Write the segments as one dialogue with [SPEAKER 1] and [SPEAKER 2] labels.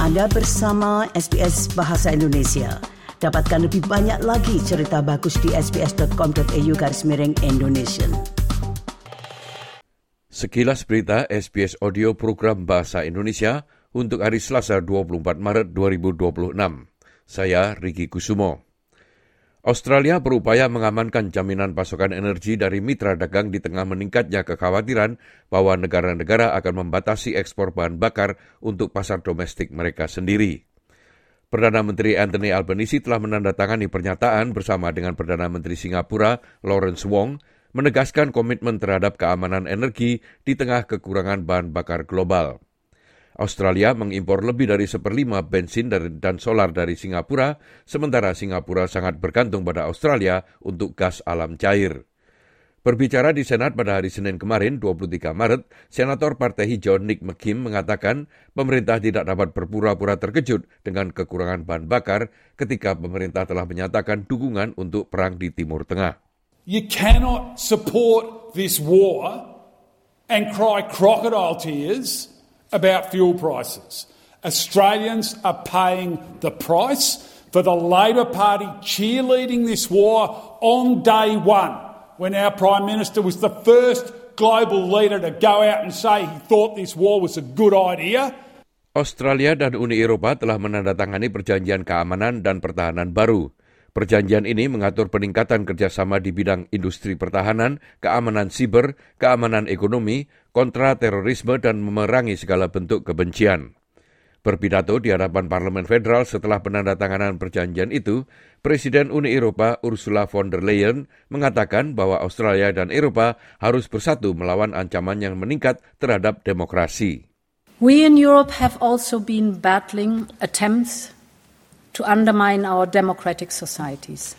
[SPEAKER 1] Anda bersama SBS Bahasa Indonesia. Dapatkan lebih banyak lagi cerita bagus di sbs.com.au/Indonesian.
[SPEAKER 2] Sekilas berita SBS Audio Program Bahasa Indonesia untuk hari Selasa 24 Maret 2026. Saya Riki Kusumo. Australia berupaya mengamankan jaminan pasokan energi dari mitra dagang di tengah meningkatnya kekhawatiran bahwa negara-negara akan membatasi ekspor bahan bakar untuk pasar domestik mereka sendiri. Perdana Menteri Anthony Albanese telah menandatangani pernyataan bersama dengan Perdana Menteri Singapura Lawrence Wong menegaskan komitmen terhadap keamanan energi di tengah kekurangan bahan bakar global. Australia mengimpor lebih dari 1/5 bensin dan solar dari Singapura, sementara Singapura sangat bergantung pada Australia untuk gas alam cair. Berbicara di Senat pada hari Senin kemarin, 23 Maret, Senator Partai Hijau Nick McKim mengatakan pemerintah tidak dapat berpura-pura terkejut dengan kekurangan bahan bakar ketika pemerintah telah menyatakan dukungan untuk perang di Timur Tengah.
[SPEAKER 3] You cannot support this war and cry crocodile tears about fuel prices. Australians are paying the price for the Labor Party cheerleading this war on day one, when our Prime Minister was the first global leader to go out and say he thought this war was a good idea.
[SPEAKER 2] Australia dan Uni Eropa telah menandatangani perjanjian keamanan dan pertahanan baru. Perjanjian ini mengatur peningkatan kerjasama di bidang industri pertahanan, keamanan siber, keamanan ekonomi, kontra terorisme dan memerangi segala bentuk kebencian. Berpidato di hadapan Parlemen Federal setelah penandatanganan perjanjian itu, Presiden Uni Eropa Ursula von der Leyen mengatakan bahwa Australia dan Eropa harus bersatu melawan ancaman yang meningkat terhadap demokrasi.
[SPEAKER 4] We in Europe have also been battling attempts to undermine our democratic societies.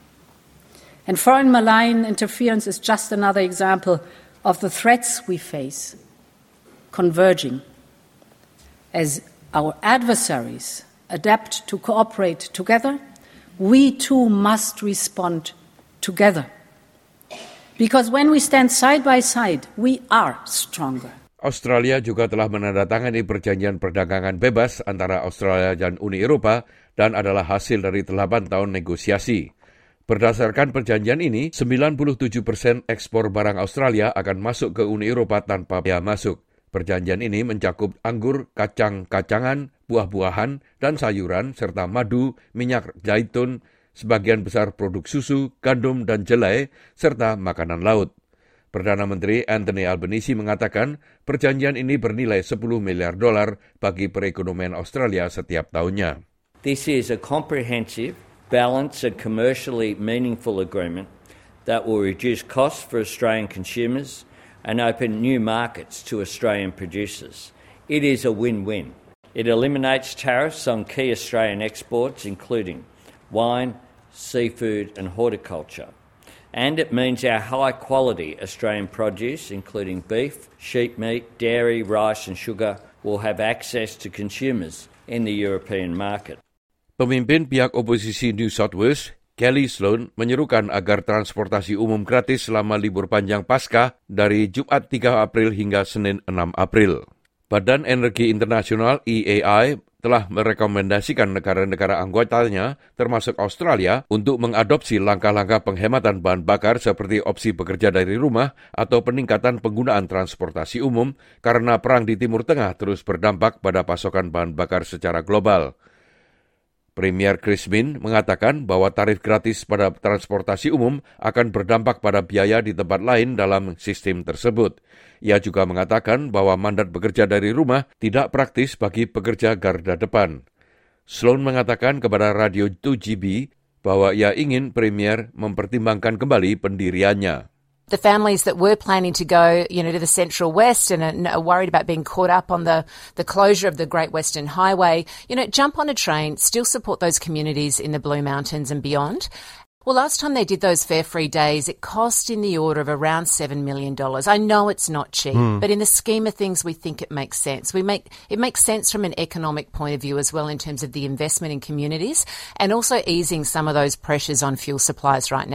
[SPEAKER 4] And foreign malign interference is just another example of the threats we face converging. As our adversaries adapt to cooperate together, we too must respond together. Because when we stand side by side, we are stronger.
[SPEAKER 2] Australia juga telah menandatangani perjanjian perdagangan bebas antara Australia dan Uni Eropa dan adalah hasil dari 8 tahun negosiasi. Berdasarkan perjanjian ini, 97% ekspor barang Australia akan masuk ke Uni Eropa tanpa biaya masuk. Perjanjian ini mencakup anggur, kacang-kacangan, buah-buahan, dan sayuran, serta madu, minyak zaitun, sebagian besar produk susu, gandum, dan jelai, serta makanan laut. Perdana Menteri Anthony Albanese mengatakan perjanjian ini bernilai $10 miliar bagi perekonomian Australia setiap tahunnya.
[SPEAKER 5] This is a comprehensive, balanced and commercially meaningful agreement that will reduce costs for Australian consumers and open new markets to Australian producers. It is a win-win. It eliminates tariffs on key Australian exports including wine, seafood and horticulture. And it means our high-quality Australian produce, including beef, sheep meat, dairy, rice and sugar, will have access to consumers in the European market.
[SPEAKER 2] Pemimpin pihak oposisi New South Wales, Kelly Sloan, menyerukan agar transportasi umum gratis selama libur panjang Paskah dari Jumat 3 April hingga Senin 6 April. Badan Energi Internasional EAI telah merekomendasikan negara-negara anggotanya, termasuk Australia, untuk mengadopsi langkah-langkah penghematan bahan bakar seperti opsi bekerja dari rumah atau peningkatan penggunaan transportasi umum karena perang di Timur Tengah terus berdampak pada pasokan bahan bakar secara global. Premier Chris Minns mengatakan bahwa tarif gratis pada transportasi umum akan berdampak pada biaya di tempat lain dalam sistem tersebut. Ia juga mengatakan bahwa mandat bekerja dari rumah tidak praktis bagi pekerja garda depan. Sloan mengatakan kepada Radio 2GB bahwa ia ingin Premier mempertimbangkan kembali pendiriannya.
[SPEAKER 6] The families that were planning to go, to the Central West and are worried about being caught up on the closure of the Great Western Highway, jump on a train, still support those communities in the Blue Mountains and beyond. Well, last time they did those fare-free days, it cost in the order of around $7 million. I know it's not cheap, but in the scheme of things, we think it makes sense. It makes sense from an economic point of view as well in terms of the investment in communities and also easing some of those pressures on fuel supplies right now.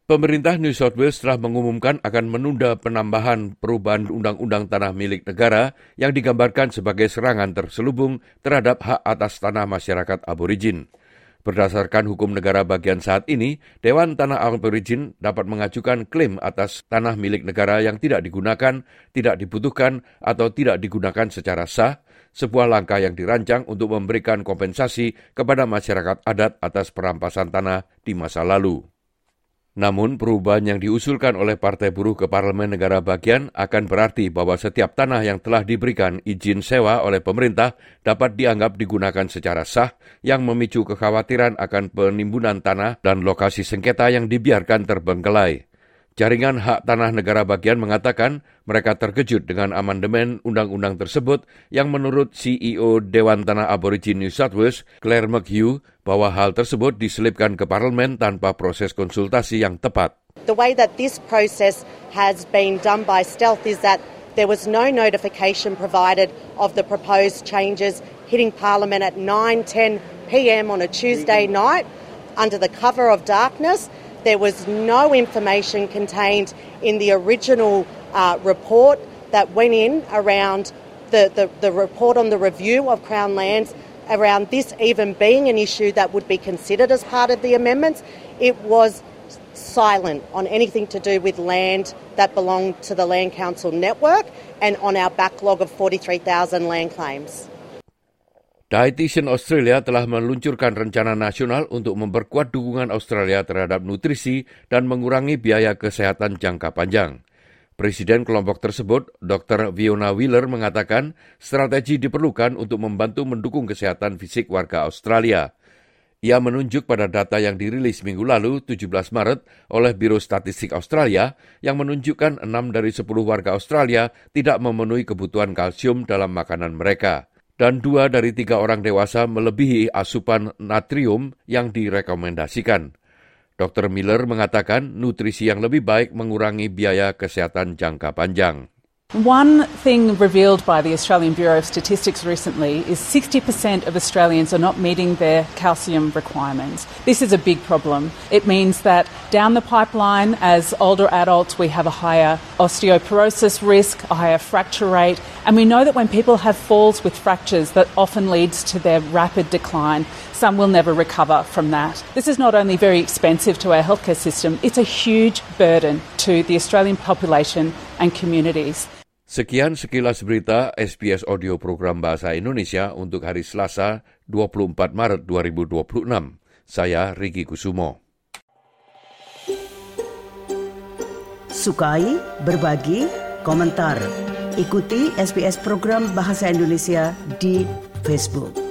[SPEAKER 2] Pemerintah New South Wales telah mengumumkan akan menunda penambahan perubahan undang-undang tanah milik negara yang digambarkan sebagai serangan terselubung terhadap hak atas tanah masyarakat Aborigin. Berdasarkan hukum negara bagian saat ini, Dewan Tanah Aborigin dapat mengajukan klaim atas tanah milik negara yang tidak digunakan, tidak dibutuhkan, atau tidak digunakan secara sah, sebuah langkah yang dirancang untuk memberikan kompensasi kepada masyarakat adat atas perampasan tanah di masa lalu. Namun, perubahan yang diusulkan oleh Partai Buruh ke Parlemen Negara Bagian akan berarti bahwa setiap tanah yang telah diberikan izin sewa oleh pemerintah dapat dianggap digunakan secara sah, yang memicu kekhawatiran akan penimbunan tanah dan lokasi sengketa yang dibiarkan terbengkelai. Jaringan Hak Tanah Negara Bagian mengatakan mereka terkejut dengan amandemen undang-undang tersebut yang menurut CEO Dewan Tanah Aborigin New South Wales, Claire McHugh, bahwa hal tersebut diselipkan ke parlemen tanpa proses konsultasi yang tepat.
[SPEAKER 7] The way that this process has been done by stealth is that there was no notification provided of the proposed changes hitting Parliament at 9:10 p.m. on a Tuesday night under the cover of darkness. There was no information contained in the original report that went in around the report on the review of Crown lands, around this even being an issue that would be considered as part of the amendments. It was silent on anything to do with land that belonged to the Land Council network and on our backlog of 43,000 land claims.
[SPEAKER 2] Dietitian Australia telah meluncurkan rencana nasional untuk memperkuat dukungan Australia terhadap nutrisi dan mengurangi biaya kesehatan jangka panjang. Presiden kelompok tersebut, Dr. Fiona Wheeler, mengatakan strategi diperlukan untuk membantu mendukung kesehatan fisik warga Australia. Ia menunjuk pada data yang dirilis minggu lalu, 17 Maret, oleh Biro Statistik Australia yang menunjukkan 6 dari 10 warga Australia tidak memenuhi kebutuhan kalsium dalam makanan mereka. Dan 2 dari 3 orang dewasa melebihi asupan natrium yang direkomendasikan. Dr. Miller mengatakan nutrisi yang lebih baik mengurangi biaya kesehatan jangka panjang.
[SPEAKER 8] One thing revealed by the Australian Bureau of Statistics recently is 60% of Australians are not meeting their calcium requirements. This is a big problem. It means that down the pipeline, as older adults, we have a higher osteoporosis risk, a higher fracture rate, and we know that when people have falls with fractures, that often leads to their rapid decline. Some will never recover from that. This is not only very expensive to our healthcare system, it's a huge burden to the Australian population and communities.
[SPEAKER 2] Sekian sekilas berita SBS Audio Program Bahasa Indonesia untuk hari Selasa 24 Maret 2026. Saya Ricky Kusumo.
[SPEAKER 1] Sukai, berbagi, komentar. Ikuti SBS Program Bahasa Indonesia di Facebook.